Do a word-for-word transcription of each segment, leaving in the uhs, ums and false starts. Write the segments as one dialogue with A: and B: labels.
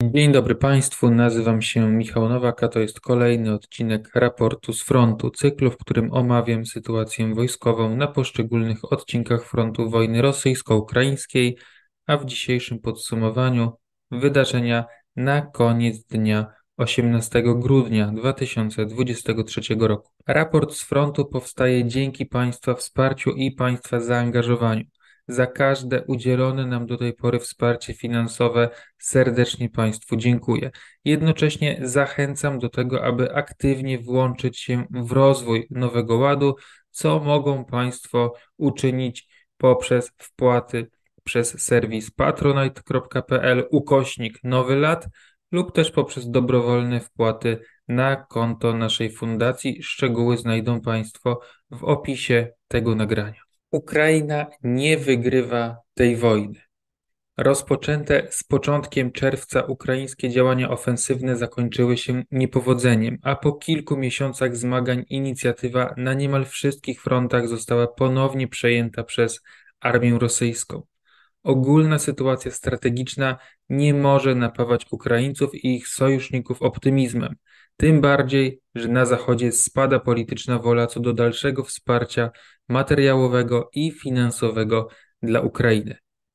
A: Dzień dobry Państwu, nazywam się Michał Nowak, a to jest kolejny odcinek raportu z frontu, cyklu, w którym omawiam sytuację wojskową na poszczególnych odcinkach frontu wojny rosyjsko-ukraińskiej, a w dzisiejszym podsumowaniu wydarzenia na koniec dnia osiemnastego grudnia dwa tysiące dwudziestego trzeciego roku. Raport z frontu powstaje dzięki Państwa wsparciu i Państwa zaangażowaniu. Za każde udzielone nam do tej pory wsparcie finansowe serdecznie Państwu dziękuję. Jednocześnie zachęcam do tego, aby aktywnie włączyć się w rozwój Nowego Ładu, co mogą Państwo uczynić poprzez wpłaty przez serwis patronite kropka pl ukośnik Nowy Ład lub też poprzez dobrowolne wpłaty na konto naszej fundacji. Szczegóły znajdą Państwo w opisie tego nagrania. Ukraina nie wygrywa tej wojny. Rozpoczęte z początkiem czerwca ukraińskie działania ofensywne zakończyły się niepowodzeniem, a po kilku miesiącach zmagań inicjatywa na niemal wszystkich frontach została ponownie przejęta przez armię rosyjską. Ogólna sytuacja strategiczna nie może napawać Ukraińców i ich sojuszników optymizmem, tym bardziej, że na Zachodzie spada polityczna wola co do dalszego wsparcia materiałowego i finansowego dla Ukrainy.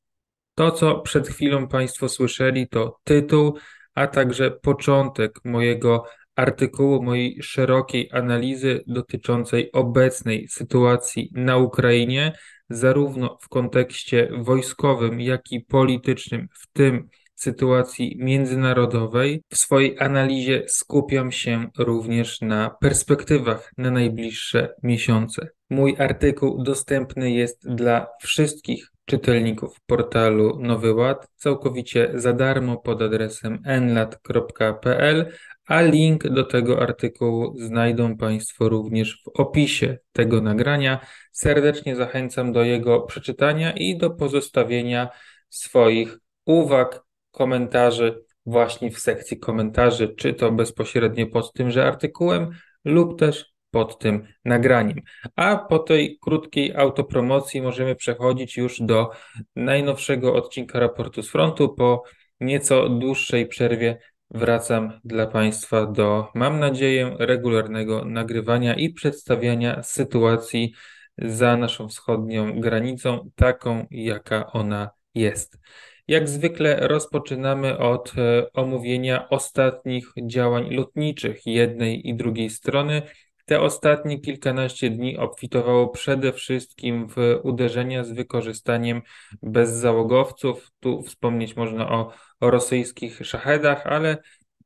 A: To, co przed chwilą Państwo słyszeli, to tytuł, a także początek mojego artykułu, mojej szerokiej analizy dotyczącej obecnej sytuacji na Ukrainie, zarówno w kontekście wojskowym, jak i politycznym, w tym sytuacji międzynarodowej. W swojej analizie skupiam się również na perspektywach na najbliższe miesiące. Mój artykuł dostępny jest dla wszystkich czytelników portalu Nowy Ład całkowicie za darmo pod adresem n lat kropka pl, a link do tego artykułu znajdą Państwo również w opisie tego nagrania. Serdecznie zachęcam do jego przeczytania i do pozostawienia swoich uwag, komentarzy właśnie w sekcji komentarzy, czy to bezpośrednio pod tymże artykułem lub też pod tym nagraniem. A po tej krótkiej autopromocji możemy przechodzić już do najnowszego odcinka raportu z frontu. Po nieco dłuższej przerwie wracam dla Państwa do, mam nadzieję, regularnego nagrywania i przedstawiania sytuacji za naszą wschodnią granicą, taką jaka ona jest. Jak zwykle rozpoczynamy od e, omówienia ostatnich działań lotniczych jednej i drugiej strony. Te ostatnie kilkanaście dni obfitowało przede wszystkim w uderzenia z wykorzystaniem bezzałogowców. Tu wspomnieć można o, o rosyjskich szachedach, ale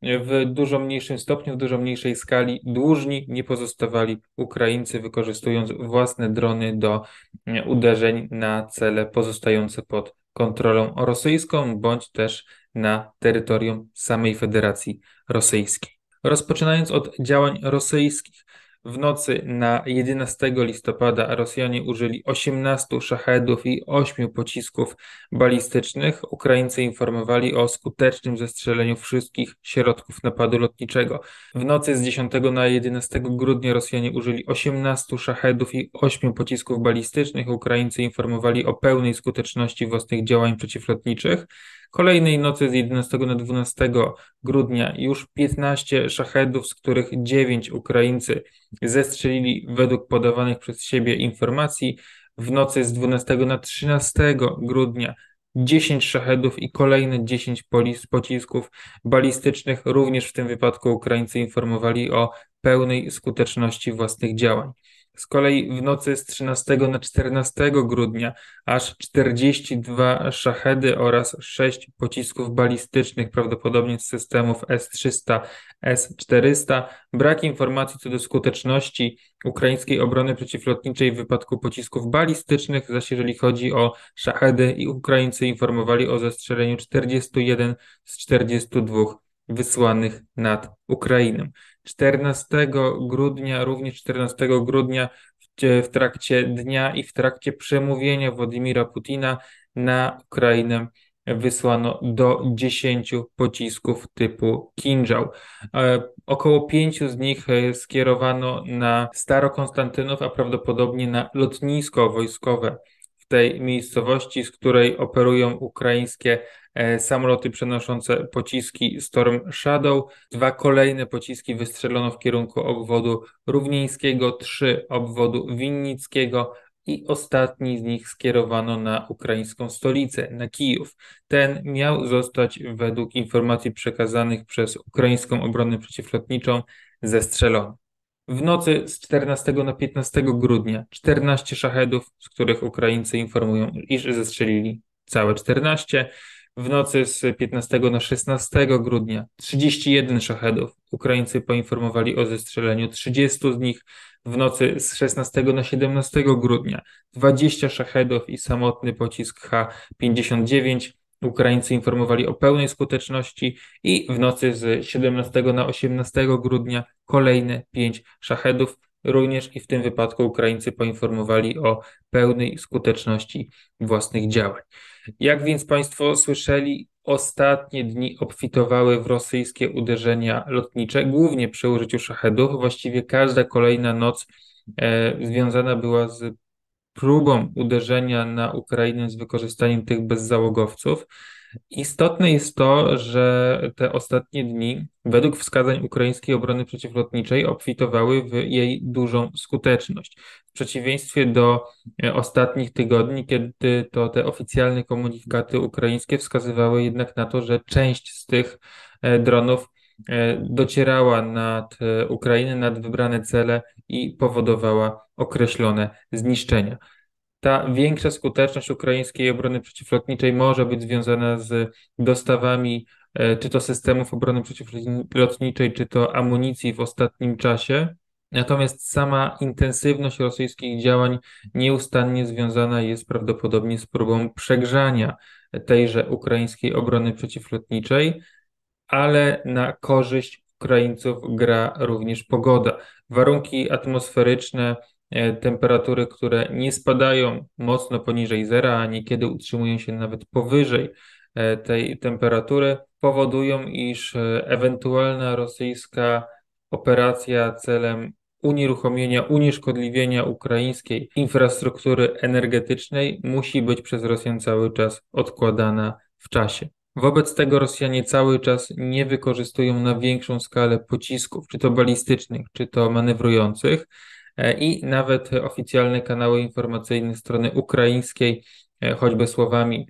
A: w dużo mniejszym stopniu, w dużo mniejszej skali dłużni nie pozostawali Ukraińcy, wykorzystując własne drony do uderzeń na cele pozostające pod kontrolą rosyjską, bądź też na terytorium samej Federacji Rosyjskiej. Rozpoczynając od działań rosyjskich, w nocy na jedenastego listopada Rosjanie użyli osiemnastu szachedów i ośmiu pocisków balistycznych. Ukraińcy informowali o skutecznym zestrzeleniu wszystkich środków napadu lotniczego. W nocy z dziesiątego na jedenastego grudnia Rosjanie użyli osiemnastu szachedów i ośmiu pocisków balistycznych. Ukraińcy informowali o pełnej skuteczności własnych działań przeciwlotniczych. Kolejnej nocy z jedenastego na dwunastego grudnia już piętnaście szachedów, z których dziewięć Ukraińcy zestrzelili według podawanych przez siebie informacji. W nocy z dwunastego na trzynastego grudnia dziesięć szachedów i kolejne dziesięć pocisków balistycznych. Również w tym wypadku Ukraińcy informowali o pełnej skuteczności własnych działań. Z kolei w nocy z trzynastego na czternastego grudnia aż czterdzieści dwa szachedy oraz sześć pocisków balistycznych, prawdopodobnie z systemów S trzysta, S czterysta. Brak informacji co do skuteczności ukraińskiej obrony przeciwlotniczej w wypadku pocisków balistycznych, zaś jeżeli chodzi o szachedy, i Ukraińcy informowali o zestrzeleniu czterdziestu jeden z czterdziestu dwóch wysłanych nad Ukrainę. czternastego grudnia, również czternastego grudnia w, w trakcie dnia i w trakcie przemówienia Władimira Putina na Ukrainę wysłano do dziesięciu pocisków typu Kinżał. E, około pięciu z nich skierowano na Starokonstantynów, a prawdopodobnie na lotnisko wojskowe w tej miejscowości, z której operują ukraińskie e, samoloty przenoszące pociski Storm Shadow. Dwa kolejne pociski wystrzelono w kierunku obwodu równieńskiego, trzy obwodu winnickiego i ostatni z nich skierowano na ukraińską stolicę, na Kijów. Ten miał zostać według informacji przekazanych przez ukraińską obronę przeciwlotniczą zestrzelony. W nocy z czternastego na piętnastego grudnia czternaście szachedów, z których Ukraińcy informują, iż zestrzelili całe czternaście. W nocy z piętnastego na szesnastego grudnia trzydzieści jeden szachedów. Ukraińcy poinformowali o zestrzeleniu trzydziestu z nich. W nocy z szesnastego na siedemnastego grudnia dwadzieścia szachedów i samotny pocisk H pięćdziesiąt dziewięć. Ukraińcy informowali o pełnej skuteczności i w nocy z siedemnastego na osiemnastego grudnia kolejne pięć szachedów. Również i w tym wypadku Ukraińcy poinformowali o pełnej skuteczności własnych działań. Jak więc Państwo słyszeli, ostatnie dni obfitowały w rosyjskie uderzenia lotnicze, głównie przy użyciu szachedów. Właściwie każda kolejna noc e, związana była z próbą uderzenia na Ukrainę z wykorzystaniem tych bezzałogowców. Istotne jest to, że te ostatnie dni, według wskazań ukraińskiej obrony przeciwlotniczej, obfitowały w jej dużą skuteczność. W przeciwieństwie do ostatnich tygodni, kiedy to te oficjalne komunikaty ukraińskie wskazywały jednak na to, że część z tych dronów docierała nad Ukrainę, nad wybrane cele i powodowała określone zniszczenia. Ta większa skuteczność ukraińskiej obrony przeciwlotniczej może być związana z dostawami czy to systemów obrony przeciwlotniczej, czy to amunicji w ostatnim czasie. Natomiast sama intensywność rosyjskich działań nieustannie związana jest prawdopodobnie z próbą przegrzania tejże ukraińskiej obrony przeciwlotniczej, ale na korzyść Ukraińców gra również pogoda. Warunki atmosferyczne, temperatury, które nie spadają mocno poniżej zera, a niekiedy utrzymują się nawet powyżej tej temperatury, powodują, iż ewentualna rosyjska operacja celem unieruchomienia, unieszkodliwienia ukraińskiej infrastruktury energetycznej musi być przez Rosjan cały czas odkładana w czasie. Wobec tego Rosjanie cały czas nie wykorzystują na większą skalę pocisków, czy to balistycznych, czy to manewrujących, i nawet oficjalne kanały informacyjne strony ukraińskiej, choćby słowami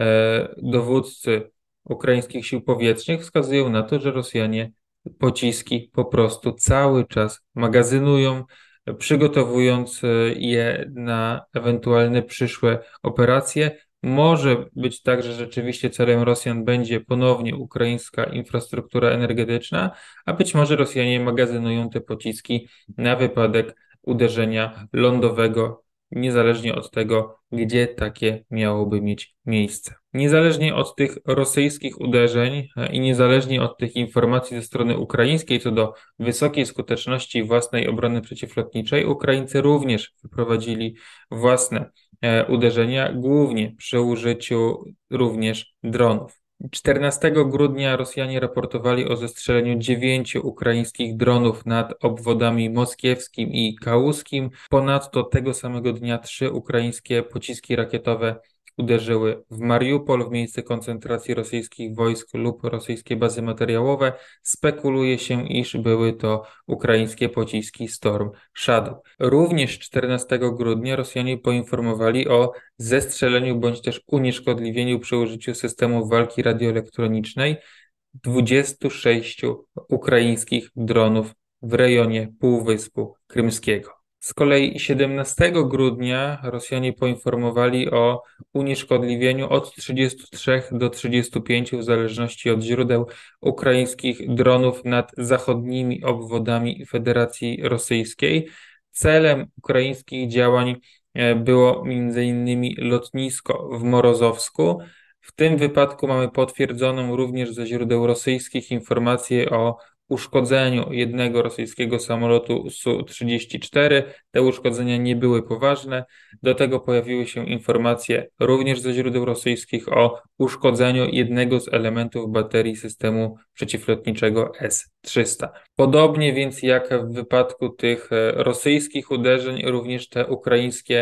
A: dowódcy ukraińskich sił powietrznych, wskazują na to, że Rosjanie pociski po prostu cały czas magazynują, przygotowując je na ewentualne przyszłe operacje. Może być tak, że rzeczywiście celem Rosjan będzie ponownie ukraińska infrastruktura energetyczna, a być może Rosjanie magazynują te pociski na wypadek uderzenia lądowego, niezależnie od tego, gdzie takie miałoby mieć miejsce. Niezależnie od tych rosyjskich uderzeń i niezależnie od tych informacji ze strony ukraińskiej co do wysokiej skuteczności własnej obrony przeciwlotniczej, Ukraińcy również wyprowadzili własne uderzenia, głównie przy użyciu również dronów. czternastego grudnia Rosjanie raportowali o zestrzeleniu dziewięciu ukraińskich dronów nad obwodami moskiewskim i kałuskim. Ponadto tego samego dnia trzy ukraińskie pociski rakietowe uderzyły w Mariupol, w miejsce koncentracji rosyjskich wojsk lub rosyjskie bazy materiałowe. Spekuluje się, iż były to ukraińskie pociski Storm Shadow. Również czternastego grudnia Rosjanie poinformowali o zestrzeleniu bądź też unieszkodliwieniu przy użyciu systemów walki radioelektronicznej dwudziestu sześciu ukraińskich dronów w rejonie Półwyspu Krymskiego. Z kolei siedemnastego grudnia Rosjanie poinformowali o unieszkodliwieniu od trzydziestu trzech do trzydziestu pięciu, w zależności od źródeł, ukraińskich dronów nad zachodnimi obwodami Federacji Rosyjskiej. Celem ukraińskich działań było między innymi lotnisko w Morozowsku. W tym wypadku mamy potwierdzoną również ze źródeł rosyjskich informację o uszkodzeniu jednego rosyjskiego samolotu S U trzydzieści cztery. Te uszkodzenia nie były poważne. Do tego pojawiły się informacje również ze źródeł rosyjskich o uszkodzeniu jednego z elementów baterii systemu przeciwlotniczego S trzysta. Podobnie więc jak w wypadku tych rosyjskich uderzeń, również te ukraińskie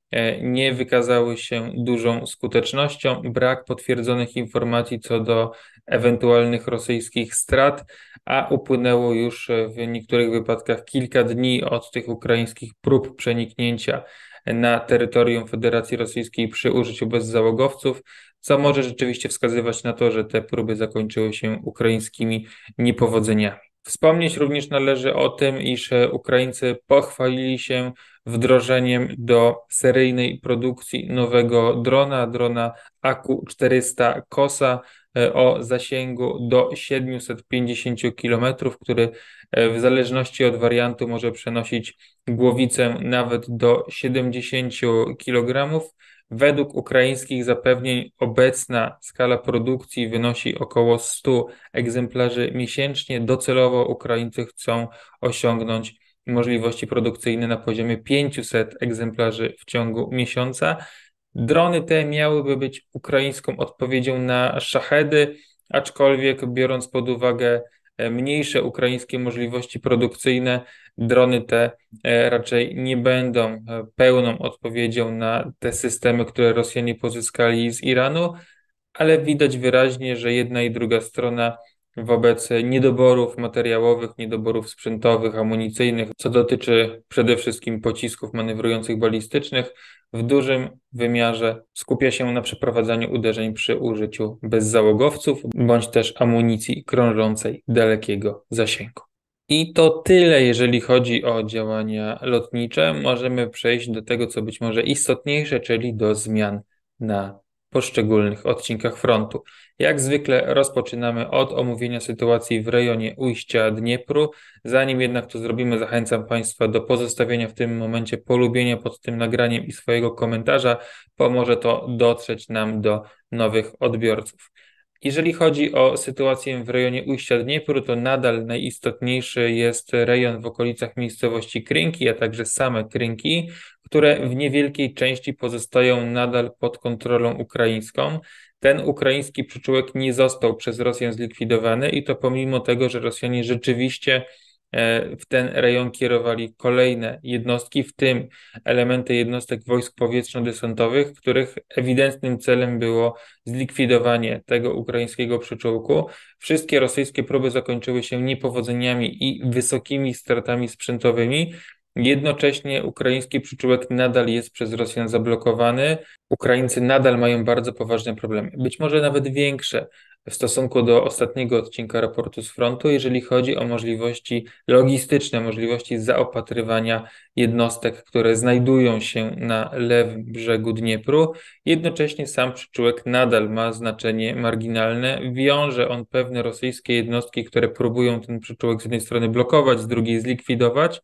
A: nie wykazały się dużą skutecznością. Brak potwierdzonych informacji co do ewentualnych rosyjskich strat, a upłynęło już w niektórych wypadkach kilka dni od tych ukraińskich prób przeniknięcia na terytorium Federacji Rosyjskiej przy użyciu bezzałogowców, co może rzeczywiście wskazywać na to, że te próby zakończyły się ukraińskimi niepowodzeniami. Wspomnieć również należy o tym, iż Ukraińcy pochwalili się wdrożeniem do seryjnej produkcji nowego drona, drona A Q czterysta Kosa o zasięgu do siedmiuset pięćdziesięciu kilometrów, który w zależności od wariantu może przenosić głowicę nawet do siedemdziesięciu kilogramów. Według ukraińskich zapewnień obecna skala produkcji wynosi około stu egzemplarzy miesięcznie. Docelowo Ukraińcy chcą osiągnąć możliwości produkcyjne na poziomie pięciuset egzemplarzy w ciągu miesiąca. Drony te miałyby być ukraińską odpowiedzią na szachedy, aczkolwiek biorąc pod uwagę mniejsze ukraińskie możliwości produkcyjne, drony te raczej nie będą pełną odpowiedzią na te systemy, które Rosjanie pozyskali z Iranu, ale widać wyraźnie, że jedna i druga strona wobec niedoborów materiałowych, niedoborów sprzętowych, amunicyjnych, co dotyczy przede wszystkim pocisków manewrujących balistycznych, w dużym wymiarze skupia się na przeprowadzaniu uderzeń przy użyciu bezzałogowców bądź też amunicji krążącej dalekiego zasięgu. I to tyle, jeżeli chodzi o działania lotnicze. Możemy przejść do tego, co być może istotniejsze, czyli do zmian na poszczególnych odcinkach frontu. Jak zwykle rozpoczynamy od omówienia sytuacji w rejonie ujścia Dniepru. Zanim jednak to zrobimy, zachęcam Państwa do pozostawienia w tym momencie polubienia pod tym nagraniem i swojego komentarza. Pomoże to dotrzeć nam do nowych odbiorców. Jeżeli chodzi o sytuację w rejonie ujścia Dniepru, to nadal najistotniejszy jest rejon w okolicach miejscowości Krynki, a także same Krynki, które w niewielkiej części pozostają nadal pod kontrolą ukraińską. Ten ukraiński przyczółek nie został przez Rosjan zlikwidowany i to pomimo tego, że Rosjanie rzeczywiście w ten rejon kierowali kolejne jednostki, w tym elementy jednostek wojsk powietrzno-desantowych, których ewidentnym celem było zlikwidowanie tego ukraińskiego przyczółku. Wszystkie rosyjskie próby zakończyły się niepowodzeniami i wysokimi stratami sprzętowymi. Jednocześnie ukraiński przyczółek nadal jest przez Rosjan zablokowany. Ukraińcy nadal mają bardzo poważne problemy, być może nawet większe w stosunku do ostatniego odcinka raportu z frontu, jeżeli chodzi o możliwości logistyczne, możliwości zaopatrywania jednostek, które znajdują się na lewym brzegu Dniepru. Jednocześnie sam przyczółek nadal ma znaczenie marginalne. Wiąże on pewne rosyjskie jednostki, które próbują ten przyczółek z jednej strony blokować, z drugiej zlikwidować,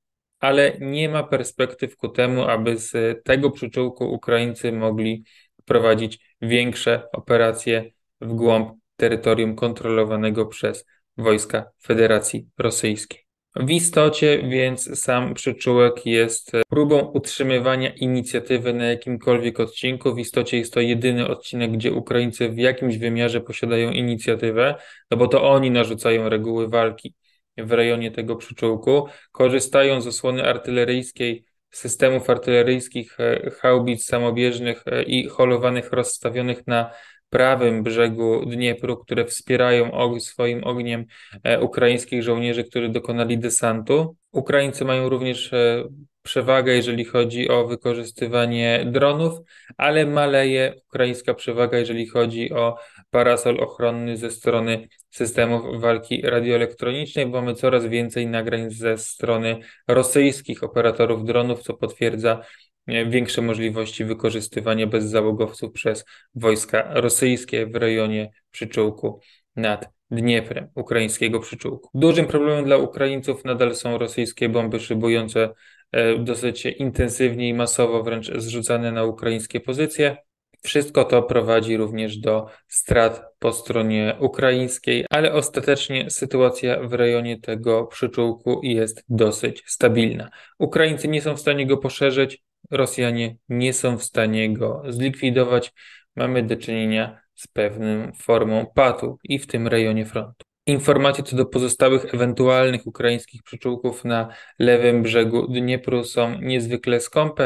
A: ale nie ma perspektyw ku temu, aby z tego przyczółku Ukraińcy mogli prowadzić większe operacje w głąb terytorium kontrolowanego przez wojska Federacji Rosyjskiej. W istocie więc sam przyczółek jest próbą utrzymywania inicjatywy na jakimkolwiek odcinku. W istocie jest to jedyny odcinek, gdzie Ukraińcy w jakimś wymiarze posiadają inicjatywę, no bo to oni narzucają reguły walki w rejonie tego przyczółku, korzystają z osłony artyleryjskiej, systemów artyleryjskich, haubic samobieżnych i holowanych rozstawionych na prawym brzegu Dniepru, które wspierają swoim ogniem ukraińskich żołnierzy, którzy dokonali desantu. Ukraińcy mają również przewagę, jeżeli chodzi o wykorzystywanie dronów, ale maleje ukraińska przewaga, jeżeli chodzi o parasol ochronny ze strony systemów walki radioelektronicznej, bo mamy coraz więcej nagrań ze strony rosyjskich operatorów dronów, co potwierdza większe możliwości wykorzystywania bezzałogowców przez wojska rosyjskie w rejonie przyczółku nad Dnieprem, ukraińskiego przyczółku. Dużym problemem dla Ukraińców nadal są rosyjskie bomby szybujące dosyć intensywnie i masowo wręcz zrzucane na ukraińskie pozycje. Wszystko to prowadzi również do strat po stronie ukraińskiej, ale ostatecznie sytuacja w rejonie tego przyczółku jest dosyć stabilna. Ukraińcy nie są w stanie go poszerzyć, Rosjanie nie są w stanie go zlikwidować. Mamy do czynienia z pewną formą patu i w tym rejonie frontu. Informacje co do pozostałych ewentualnych ukraińskich przyczółków na lewym brzegu Dniepru są niezwykle skąpe.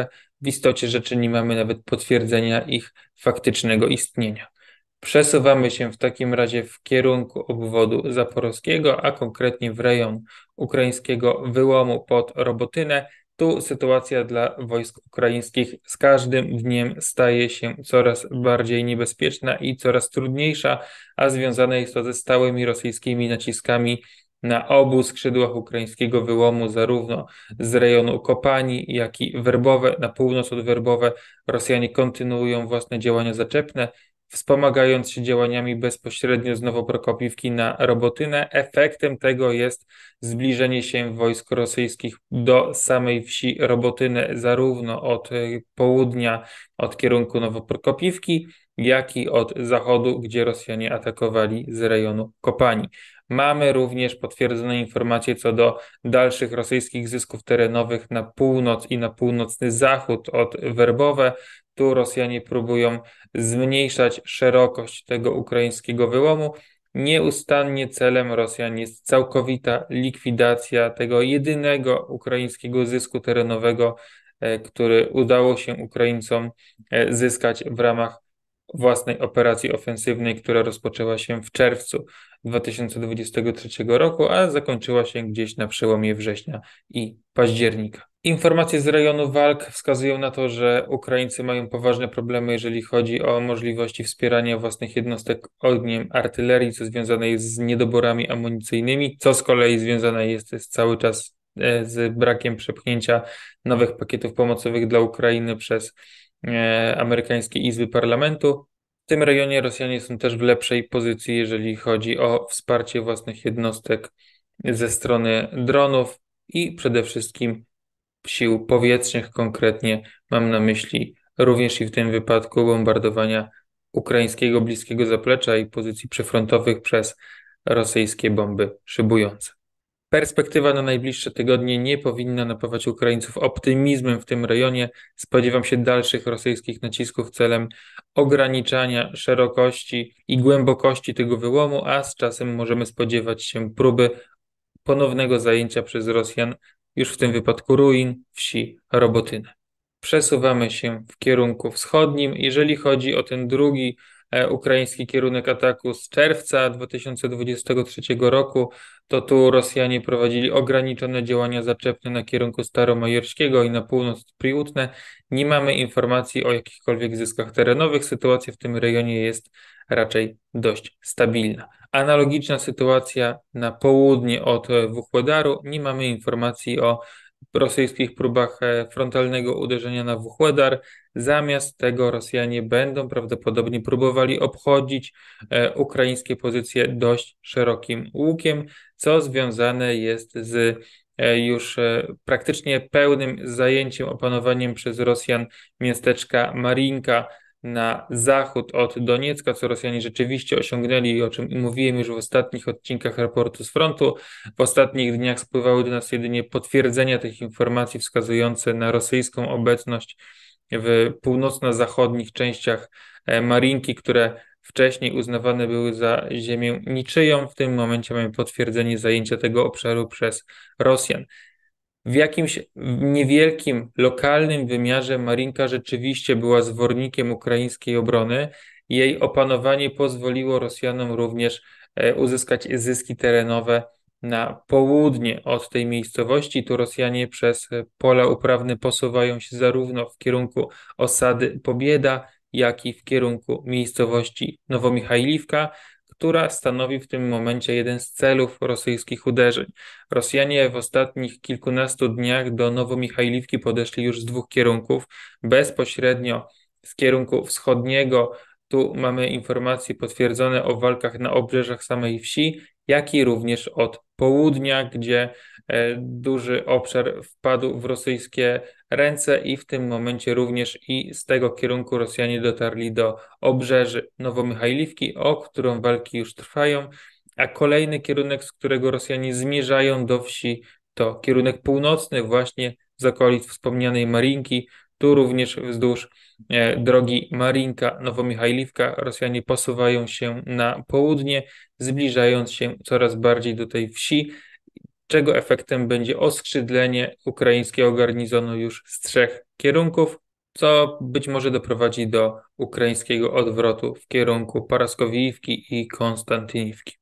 A: w istocie rzeczy nie mamy nawet potwierdzenia ich faktycznego istnienia. Przesuwamy się w takim razie w kierunku obwodu zaporowskiego, a konkretnie w rejon ukraińskiego wyłomu pod Robotynę. Tu sytuacja dla wojsk ukraińskich z każdym dniem staje się coraz bardziej niebezpieczna i coraz trudniejsza, a związane jest to ze stałymi rosyjskimi naciskami na obu skrzydłach ukraińskiego wyłomu, zarówno z rejonu Kopani, jak i Werbowe. Na północ od Werbowe Rosjanie kontynuują własne działania zaczepne, wspomagając się działaniami bezpośrednio z Nowoprokopiwki na Robotynę. Efektem tego jest zbliżenie się wojsk rosyjskich do samej wsi Robotynę, zarówno od południa, od kierunku Nowoprokopiwki, jak i od zachodu, gdzie Rosjanie atakowali z rejonu Kopani. Mamy również potwierdzone informacje co do dalszych rosyjskich zysków terenowych na północ i na północny zachód od Werbowe. Tu Rosjanie próbują zmniejszać szerokość tego ukraińskiego wyłomu. Nieustannie celem Rosjan jest całkowita likwidacja tego jedynego ukraińskiego zysku terenowego, który udało się Ukraińcom zyskać w ramach własnej operacji ofensywnej, która rozpoczęła się w czerwcu dwa tysiące dwudziestego trzeciego roku, a zakończyła się gdzieś na przełomie września i października. Informacje z rejonu walk wskazują na to, że Ukraińcy mają poważne problemy, jeżeli chodzi o możliwości wspierania własnych jednostek ogniem artylerii, co związane jest z niedoborami amunicyjnymi, co z kolei związane jest z cały czas z brakiem przepchnięcia nowych pakietów pomocowych dla Ukrainy przez amerykańskie izby parlamentu. W tym rejonie Rosjanie są też w lepszej pozycji, jeżeli chodzi o wsparcie własnych jednostek ze strony dronów i przede wszystkim sił powietrznych. Konkretnie mam na myśli również i w tym wypadku bombardowania ukraińskiego bliskiego zaplecza i pozycji przyfrontowych przez rosyjskie bomby szybujące. Perspektywa na najbliższe tygodnie nie powinna napawać Ukraińców optymizmem w tym rejonie. Spodziewam się dalszych rosyjskich nacisków celem ograniczania szerokości i głębokości tego wyłomu, a z czasem możemy spodziewać się próby ponownego zajęcia przez Rosjan, już w tym wypadku ruin wsi Robotyny. Przesuwamy się w kierunku wschodnim. Jeżeli chodzi o ten drugi e, ukraiński kierunek ataku z czerwca dwa tysiące dwudziestego trzeciego roku, to tu Rosjanie prowadzili ograniczone działania zaczepne na kierunku staromajorskiego i na północ Priutne. Nie mamy informacji o jakichkolwiek zyskach terenowych. Sytuacja w tym rejonie jest raczej dość stabilna. Analogiczna sytuacja na południe od Wuhłedaru. Nie mamy informacji o rosyjskich próbach frontalnego uderzenia na Wuhłedar. Zamiast tego Rosjanie będą prawdopodobnie próbowali obchodzić ukraińskie pozycje dość szerokim łukiem, co związane jest z już praktycznie pełnym zajęciem, opanowaniem przez Rosjan miasteczka Marinka na zachód od Doniecka, co Rosjanie rzeczywiście osiągnęli i o czym mówiłem już w ostatnich odcinkach raportu z frontu. W ostatnich dniach spływały do nas jedynie potwierdzenia tych informacji wskazujące na rosyjską obecność w północno-zachodnich częściach Marinki, które wcześniej uznawane były za ziemię niczyją. W tym momencie mamy potwierdzenie zajęcia tego obszaru przez Rosjan. W jakimś niewielkim, lokalnym wymiarze Marinka rzeczywiście była zwornikiem ukraińskiej obrony. Jej opanowanie pozwoliło Rosjanom również uzyskać zyski terenowe na południe od tej miejscowości. Tu Rosjanie przez pola uprawne posuwają się zarówno w kierunku osady Pobieda, jak i w kierunku miejscowości Nowomichajliwka, która stanowi w tym momencie jeden z celów rosyjskich uderzeń. Rosjanie w ostatnich kilkunastu dniach do Nowomichajliwki podeszli już z dwóch kierunków, bezpośrednio z kierunku wschodniego. Tu mamy informacje potwierdzone o walkach na obrzeżach samej wsi, jak i również od południa, gdzie duży obszar wpadł w rosyjskie ręce i w tym momencie również i z tego kierunku Rosjanie dotarli do obrzeży Nowomichajliwki, o którą walki już trwają, a kolejny kierunek, z którego Rosjanie zmierzają do wsi, to kierunek północny, właśnie z okolic wspomnianej Marinki. Tu również wzdłuż e, drogi Marinka-Nowomichajliwka Rosjanie posuwają się na południe, zbliżając się coraz bardziej do tej wsi, czego efektem będzie oskrzydlenie ukraińskiego garnizonu już z trzech kierunków. co być może doprowadzi do ukraińskiego odwrotu w kierunku Paraskowiivki i Konstantyniwki.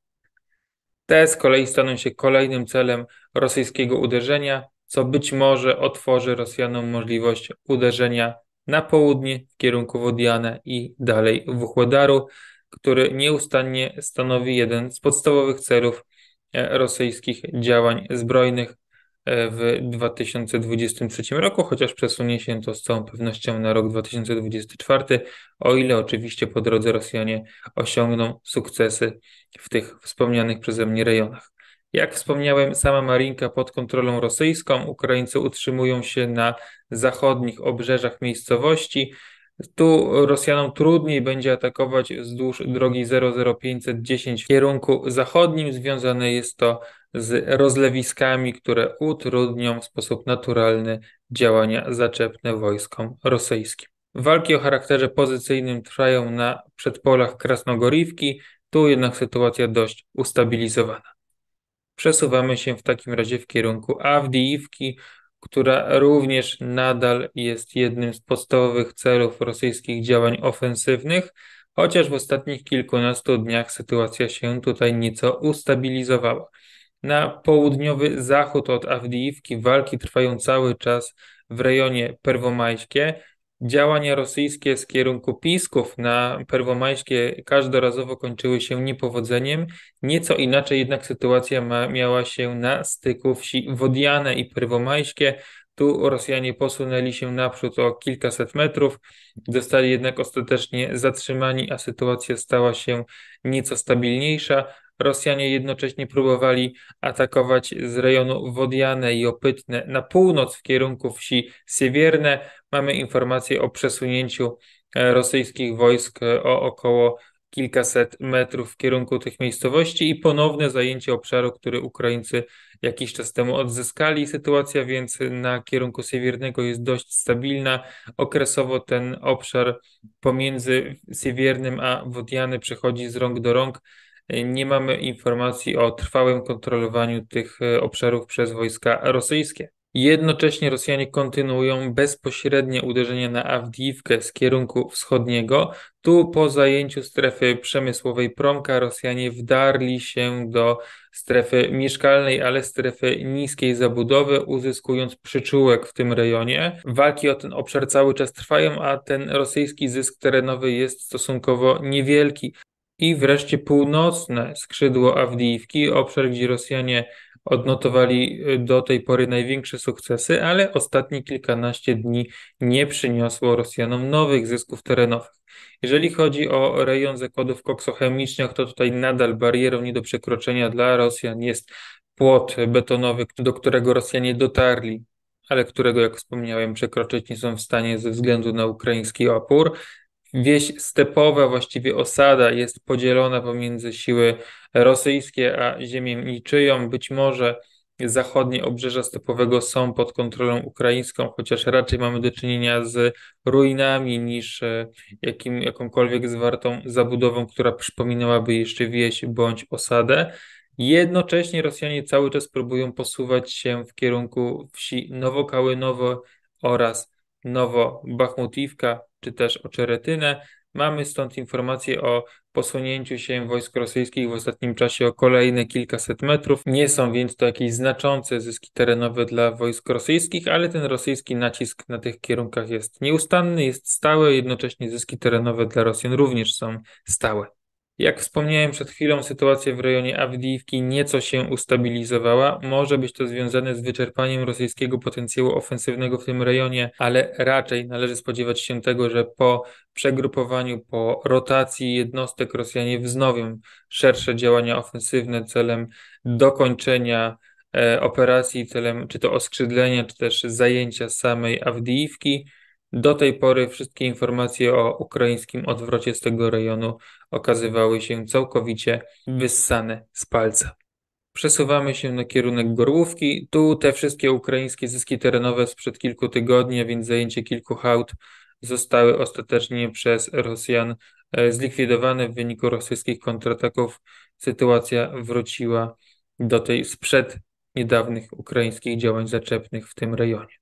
A: Te z kolei staną się kolejnym celem rosyjskiego uderzenia, co być może otworzy Rosjanom możliwość uderzenia na południe w kierunku Wodiane i dalej Wuhłedaru, który nieustannie stanowi jeden z podstawowych celów e, rosyjskich działań zbrojnych e, w dwa tysiące dwudziestym trzecim roku, chociaż przesunie się to z całą pewnością na rok dwa tysiące dwudziesty czwarty, o ile oczywiście po drodze Rosjanie osiągną sukcesy w tych wspomnianych przeze mnie rejonach. Jak wspomniałem, sama Marinka pod kontrolą rosyjską, Ukraińcy utrzymują się na zachodnich obrzeżach miejscowości. Tu Rosjanom trudniej będzie atakować wzdłuż drogi zero zero pięćset dziesięć w kierunku zachodnim. Związane jest to z rozlewiskami, które utrudnią w sposób naturalny działania zaczepne wojskom rosyjskim. Walki o charakterze pozycyjnym trwają na przedpolach Krasnogoriwki, tu jednak sytuacja dość ustabilizowana. Przesuwamy się w takim razie w kierunku Awdijiwki, która również nadal jest jednym z podstawowych celów rosyjskich działań ofensywnych, chociaż w ostatnich kilkunastu dniach sytuacja się tutaj nieco ustabilizowała. Na południowy zachód od Awdijiwki walki trwają cały czas w rejonie Perwomajskie. Działania rosyjskie z kierunku Pisków na Perwomajskie każdorazowo kończyły się niepowodzeniem. Nieco inaczej jednak sytuacja ma, miała się na styku wsi Wodiane i Perwomajskie. Tu Rosjanie posunęli się naprzód o kilkaset metrów, zostali jednak ostatecznie zatrzymani, a sytuacja stała się nieco stabilniejsza. Rosjanie jednocześnie próbowali atakować z rejonu Wodiane i Opytne na północ w kierunku wsi Siewierne. Mamy informacje o przesunięciu e, rosyjskich wojsk e, o około kilkaset metrów w kierunku tych miejscowości i ponowne zajęcie obszaru, który Ukraińcy jakiś czas temu odzyskali. Sytuacja więc na kierunku Siewiernego jest dość stabilna. Okresowo ten obszar pomiędzy Siewiernym a Wodiany przechodzi z rąk do rąk. Nie mamy informacji o trwałym kontrolowaniu tych e, obszarów przez wojska rosyjskie. Jednocześnie Rosjanie kontynuują bezpośrednie uderzenia na Awdijiwkę z kierunku wschodniego. Tu po zajęciu strefy przemysłowej Promka Rosjanie wdarli się do strefy mieszkalnej, ale strefy niskiej zabudowy, uzyskując przyczółek w tym rejonie. Walki o ten obszar cały czas trwają, a ten rosyjski zysk terenowy jest stosunkowo niewielki. I wreszcie północne skrzydło Awdijiwki, obszar, gdzie Rosjanie odnotowali do tej pory największe sukcesy, ale ostatnie kilkanaście dni nie przyniosło Rosjanom nowych zysków terenowych. Jeżeli chodzi o rejon zakładów koksochemicznych, to tutaj nadal barierą nie do przekroczenia dla Rosjan jest płot betonowy, do którego Rosjanie dotarli, ale którego, jak wspomniałem, przekroczyć nie są w stanie ze względu na ukraiński opór. Wieś stepowa, właściwie osada, jest podzielona pomiędzy siły rosyjskie a ziemię niczyją. Być może zachodnie obrzeża stepowego są pod kontrolą ukraińską, chociaż raczej mamy do czynienia z ruinami niż e, jakim, jakąkolwiek zwartą zabudową, która przypominałaby jeszcze wieś bądź osadę. Jednocześnie Rosjanie cały czas próbują posuwać się w kierunku wsi Nowokałynowo oraz Nowo-Bachmutiwka, czy też Oczeretynę. Mamy stąd informacje o posunięciu się wojsk rosyjskich w ostatnim czasie o kolejne kilkaset metrów. Nie są więc to jakieś znaczące zyski terenowe dla wojsk rosyjskich, ale ten rosyjski nacisk na tych kierunkach jest nieustanny, jest stały, jednocześnie zyski terenowe dla Rosjan również są stałe. Jak wspomniałem przed chwilą, sytuacja w rejonie Awdijiwki nieco się ustabilizowała. Może być to związane z wyczerpaniem rosyjskiego potencjału ofensywnego w tym rejonie, ale raczej należy spodziewać się tego, że po przegrupowaniu, po rotacji jednostek Rosjanie wznowią szersze działania ofensywne celem dokończenia e, operacji, celem czy to oskrzydlenia, czy też zajęcia samej Awdijiwki. Do tej pory wszystkie informacje o ukraińskim odwrocie z tego rejonu okazywały się całkowicie wyssane z palca. Przesuwamy się na kierunek Gorłówki. Tu te wszystkie ukraińskie zyski terenowe sprzed kilku tygodni, a więc zajęcie kilku hałd, zostały ostatecznie przez Rosjan e, zlikwidowane w wyniku rosyjskich kontrataków. Sytuacja wróciła do tej sprzed niedawnych ukraińskich działań zaczepnych w tym rejonie.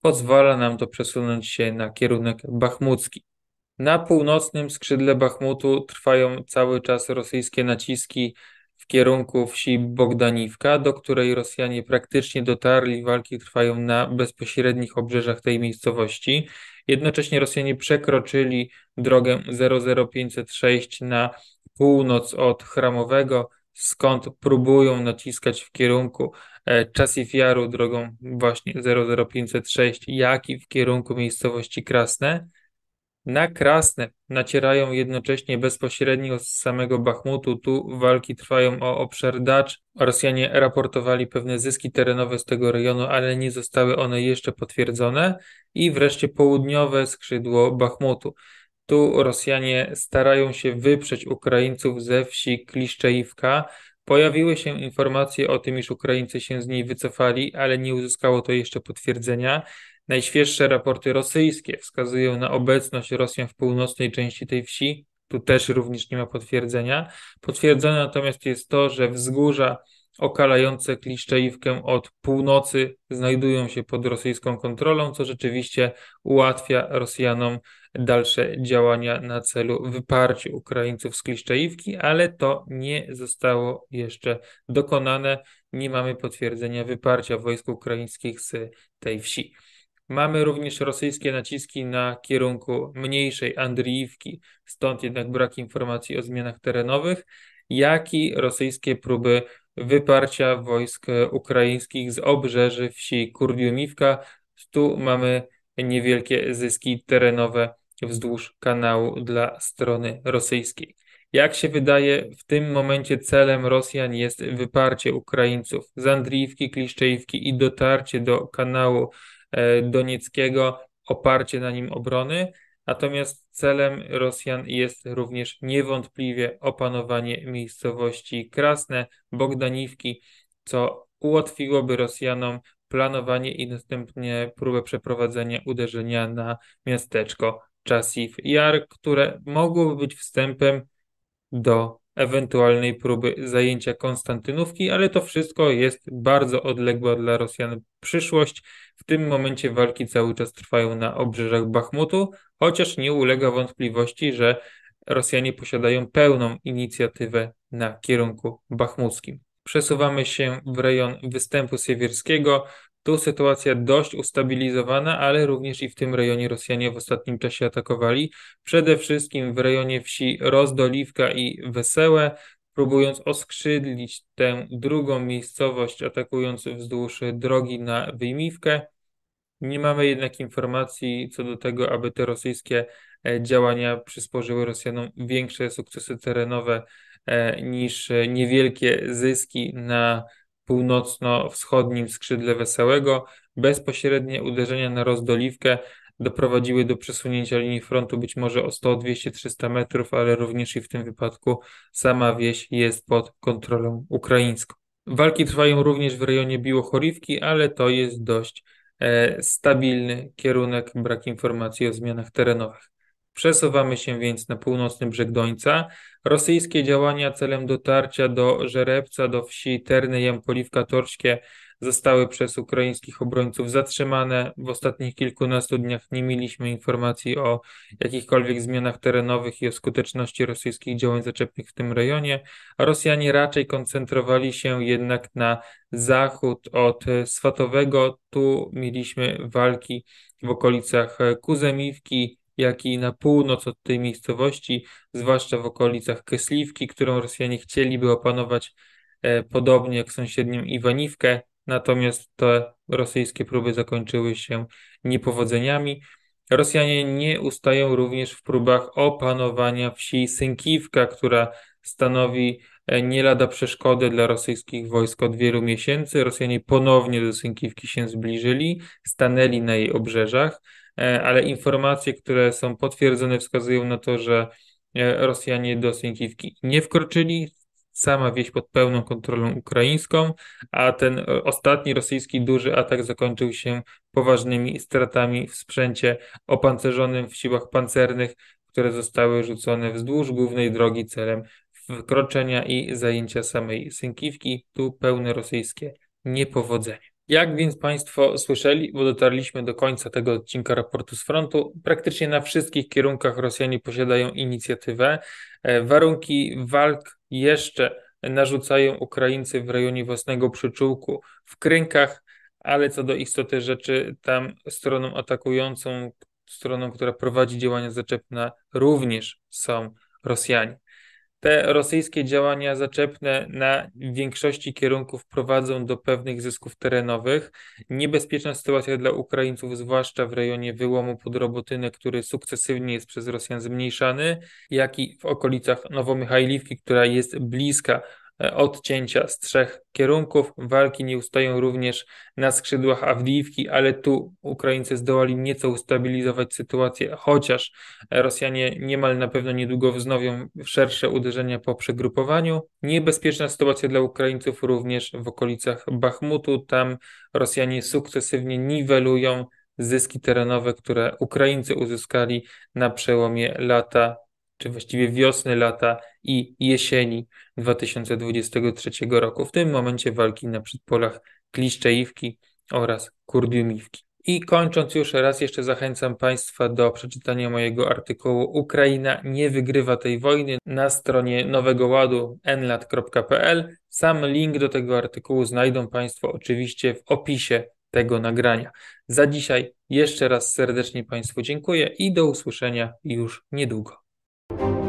A: pozwala nam to przesunąć się na kierunek bachmucki. Na północnym skrzydle Bachmutu trwają cały czas rosyjskie naciski w kierunku wsi Bogdaniwka, do której Rosjanie praktycznie dotarli. Walki trwają na bezpośrednich obrzeżach tej miejscowości. Jednocześnie Rosjanie przekroczyli drogę zero zero pięćset sześć na północ od Chramowego, skąd próbują naciskać w kierunku Czasif Jaru drogą właśnie zero zero pięćset sześć, jak i w kierunku miejscowości Krasne. Na Krasne nacierają jednocześnie bezpośrednio z samego Bachmutu. Tu walki trwają o obszar Dacz. Rosjanie raportowali pewne zyski terenowe z tego rejonu, ale nie zostały one jeszcze potwierdzone. I wreszcie południowe skrzydło Bachmutu. Tu Rosjanie starają się wyprzeć Ukraińców ze wsi Kliszczejówka. Pojawiły się informacje o tym, iż Ukraińcy się z niej wycofali, ale nie uzyskało to jeszcze potwierdzenia. Najświeższe raporty rosyjskie wskazują na obecność Rosjan w północnej części tej wsi. Tu też również nie ma potwierdzenia. Potwierdzone natomiast jest to, że wzgórza okalające Kliszczejówkę od północy znajdują się pod rosyjską kontrolą, co rzeczywiście ułatwia Rosjanom dalsze działania na celu wyparcia Ukraińców z Kliszczejówki, ale to nie zostało jeszcze dokonane. Nie mamy potwierdzenia wyparcia wojsk ukraińskich z tej wsi. Mamy również rosyjskie naciski na kierunku mniejszej Andriiwki, stąd jednak brak informacji o zmianach terenowych, jak i rosyjskie próby wyparcia wojsk ukraińskich z obrzeży wsi Kurdiumiwka. Tu mamy niewielkie zyski terenowe wzdłuż kanału dla strony rosyjskiej. Jak się wydaje, w tym momencie celem Rosjan jest wyparcie Ukraińców z Andriiwki, Kliszczejówki i dotarcie do kanału Donieckiego, oparcie na nim obrony, natomiast celem Rosjan jest również niewątpliwie opanowanie miejscowości Krasne, Bogdaniwki, co ułatwiłoby Rosjanom planowanie i następnie próbę przeprowadzenia uderzenia na miasteczko Czasif Jar, które mogłoby być wstępem do ewentualnej próby zajęcia Konstantynówki, ale to wszystko jest bardzo odległa dla Rosjan przyszłość. W tym momencie walki cały czas trwają na obrzeżach Bachmutu, chociaż nie ulega wątpliwości, że Rosjanie posiadają pełną inicjatywę na kierunku bachmuckim. Przesuwamy się w rejon występu siewierskiego. Tu sytuacja dość ustabilizowana, ale również i w tym rejonie Rosjanie w ostatnim czasie atakowali. Przede wszystkim w rejonie wsi Rozdoliwka i Wesełe, próbując oskrzydlić tę drugą miejscowość, atakując wzdłuż drogi na Wyjmiwkę. Nie mamy jednak informacji co do tego, aby te rosyjskie działania przysporzyły Rosjanom większe sukcesy terenowe niż niewielkie zyski na północno-wschodnim skrzydle Wesołego. Bezpośrednie uderzenia na Rozdoliwkę doprowadziły do przesunięcia linii frontu być może o sto, dwieście, trzysta metrów, ale również i w tym wypadku sama wieś jest pod kontrolą ukraińską. Walki trwają również w rejonie Biłochorywki, ale to jest dość e, stabilny kierunek, brak informacji o zmianach terenowych. Przesuwamy się więc na północny brzeg Dońca. Rosyjskie działania celem dotarcia do Żerebca, do wsi Terny, Jampoliwka, Torskie zostały przez ukraińskich obrońców zatrzymane. W ostatnich kilkunastu dniach nie mieliśmy informacji o jakichkolwiek zmianach terenowych i o skuteczności rosyjskich działań zaczepnych w tym rejonie. Rosjanie raczej koncentrowali się jednak na zachód od Swatowego. Tu mieliśmy walki w okolicach Kuzemiwki, jak i na północ od tej miejscowości, zwłaszcza w okolicach Kesliwki, którą Rosjanie chcieliby opanować e, podobnie jak sąsiednią Iwaniwkę, natomiast te rosyjskie próby zakończyły się niepowodzeniami. Rosjanie nie ustają również w próbach opanowania wsi Sękiwka, która stanowi nie lada przeszkodę dla rosyjskich wojsk od wielu miesięcy. Rosjanie ponownie do Sękiwki się zbliżyli, stanęli na jej obrzeżach, ale informacje, które są potwierdzone, wskazują na to, że Rosjanie do Sękiwki nie wkroczyli, sama wieś pod pełną kontrolą ukraińską, a ten ostatni rosyjski duży atak zakończył się poważnymi stratami w sprzęcie opancerzonym w siłach pancernych, które zostały rzucone wzdłuż głównej drogi celem wkroczenia i zajęcia samej Sękiwki. Tu pełne rosyjskie niepowodzenie. Jak więc Państwo słyszeli, bo dotarliśmy do końca tego odcinka raportu z frontu, praktycznie na wszystkich kierunkach Rosjanie posiadają inicjatywę. E, Warunki walk jeszcze narzucają Ukraińcy w rejonie własnego przyczółku w Krynkach, ale co do istoty rzeczy, tam stroną atakującą, stroną, która prowadzi działania zaczepne, również są Rosjanie. Te rosyjskie działania zaczepne na większości kierunków prowadzą do pewnych zysków terenowych. Niebezpieczna sytuacja dla Ukraińców, zwłaszcza w rejonie wyłomu pod Robotynek, który sukcesywnie jest przez Rosjan zmniejszany, jak i w okolicach Nowomichajliwki, która jest bliska e, odcięcia z trzech kierunków. Walki nie ustają również na skrzydłach Awdijiwki, ale tu Ukraińcy zdołali nieco ustabilizować sytuację, chociaż Rosjanie niemal na pewno niedługo wznowią szersze uderzenia po przegrupowaniu. Niebezpieczna sytuacja dla Ukraińców również w okolicach Bachmutu. Tam Rosjanie sukcesywnie niwelują zyski terenowe, które Ukraińcy uzyskali na przełomie lata, czy właściwie wiosny, lata i jesieni dwa tysiące dwudziestego trzeciego roku. W tym momencie walki na przedpolach Kliszczejówki oraz Kurdiumiwki. I kończąc już raz jeszcze zachęcam Państwa do przeczytania mojego artykułu Ukraina nie wygrywa tej wojny na stronie Nowego Ładu n lat kropka p l. Sam link do tego artykułu znajdą Państwo oczywiście w opisie tego nagrania. Za dzisiaj jeszcze raz serdecznie Państwu dziękuję i do usłyszenia już niedługo.